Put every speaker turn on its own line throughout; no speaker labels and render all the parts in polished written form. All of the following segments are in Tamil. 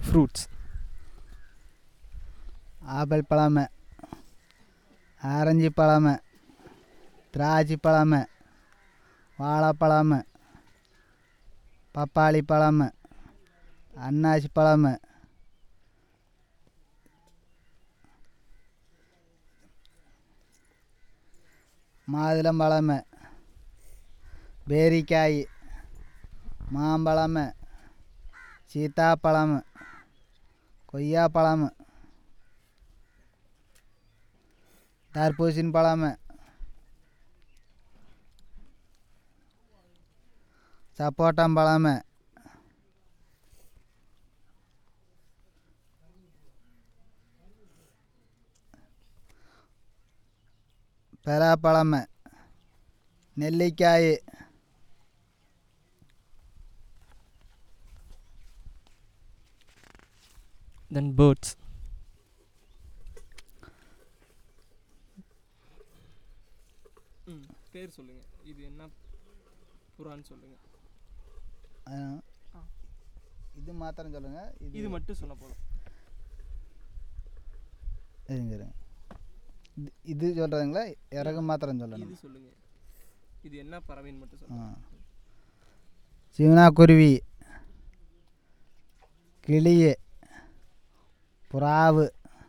fruits.
ஆப்பிள் பழம், ஆரஞ்சு பழம், திராட்சை பழம், வாழைப்பழம், பப்பாளி பழம், அன்னாசி பழம், மாதுளம்பழம், பேரிக்காய், மாம்பழம், சீத்தாப்பழம், கொய்யாப்பழம், தர்பூசணி பழம், சப்போட்டாம்பழம், பலாப்பழம், நெல்லிக்காய்,
Then birds. பேர் சொல்லுங்க. இது என்ன புறான்னு சொல்லுங்க.
இது மாத்திரம் சொல்லுங்க.
இது மட்டும் சொன்ன போதும்.
இது சொல்றதுங்களா? இறகு மாத்திரம் சொல்லணும்.
இது சொல்லுங்க. இது என்ன பறவைன்னு மட்டும் சொல்லுங்க.
சிவனாக்குருவி, கிளி, புறாவு,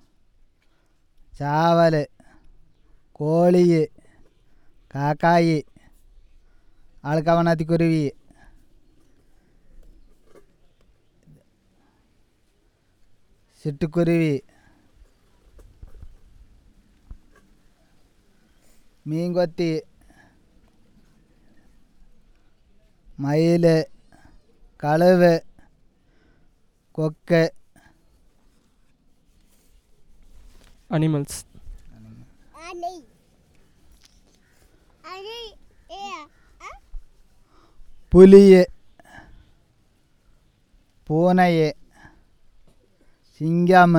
சாவல், கோழி, காக்காய், ஆழ்கவனாத்தி குருவி, சிட்டுக்குருவி, மீன்கொத்தி, மயில், கழுவு, கொக்கு.
Animals.
புலி, பூனை, சிங்கம்,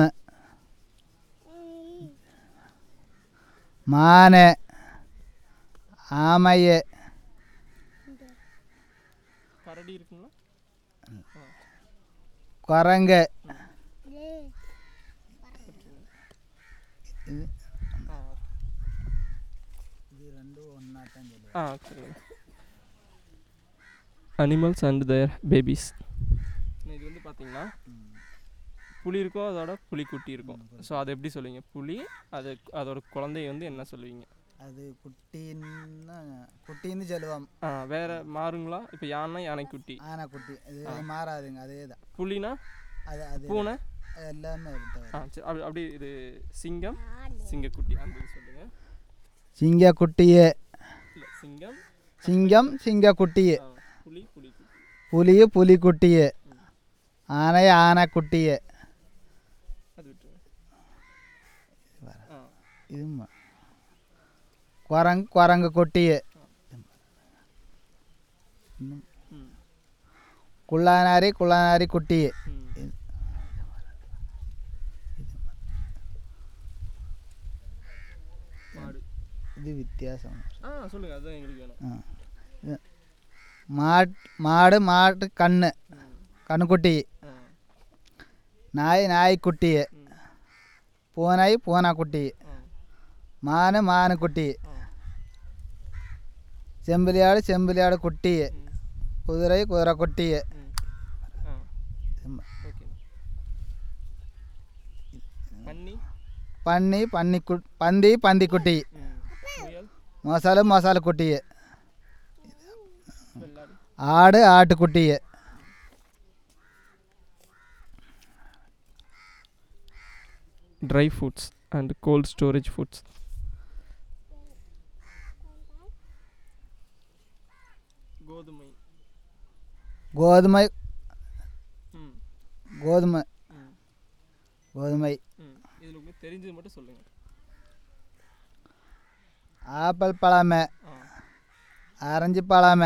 மான், ஆமை,
கரடி இருக்குங்களா?
குரங்கு.
Animals and their babies. இது வந்து பார்த்தீங்கன்னா புலி இருக்கும், அதோட புலிக்குட்டி இருக்கும். ஸோ அதை எப்படி சொல்லுவீங்க? புலி அதோட குழந்தைய வந்து என்ன சொல்லுவீங்க?
அது குட்டின்னு சொல்லுவோம்.
வேற மாறுங்களா? இப்போ யானைக்குட்டி,
ஆனைக்குட்டி. அது மாறாதுங்க, அதே தான்.
புலினா
அது
பூனை
எல்லாமே
சரி. அப்படி இது சிங்கக்குட்டி அந்த இது சொல்லுங்க.
சிங்கக்குட்டியே.
சிங்கம்
சிங்கக்குட்டியே.
புலி
புலிக்குட்டியே. ஆனைக்குட்டியே. இது குரங்கு குட்டியே. குள்ளானாரி குட்டியே. இது வித்தியாசம்
சொல்லுங்க. அதுதான் எங்களுக்கு வேணும்.
மாடு கண்ணுக்குட்டி. நாய்க்குட்டி. பூனைக்குட்டி. மானுக்குட்டி. செம்பிலியாடு குட்டி. குதிரை குட்டி. பந்திக்குட்டி. மசாலு குட்டி. ஆட்டுக்குட்டி.
Dry foods and cold storage foods.
கோதுமை.
இதுல உங்களுக்கு தெரிஞ்சது மட்டும் சொல்லுங்க.
ஆப்பிள் பழம், ஆரஞ்சு பழம்,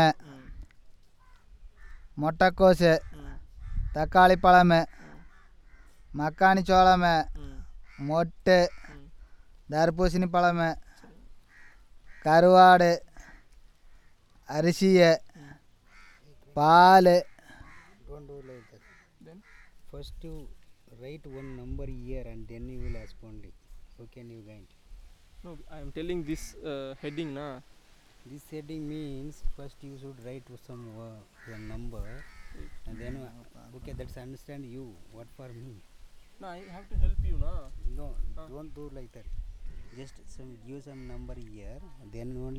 முட்டைக்கோசு, தக்காளி பழம், மக்காணி சோளம், மொட்டு, தர்பூசணி பழம், கருவாடு, அரிசி, பால்.
write one number here and then you will ask only. How can you guide?
No, I am telling this heading na.
This heading means first you should write some number and then okay, that's understand you. What for me?
No, I have to help you na.
No, don't do like that. Just give some number here, then only